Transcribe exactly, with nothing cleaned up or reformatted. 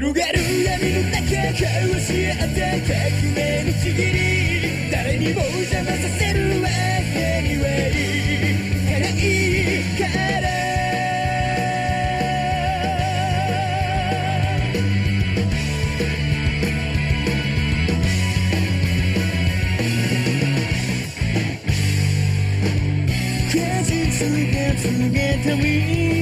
広がる闇の中交わし合った革命のちぎり誰にも邪魔させるわけにはいかないから果実が告げた道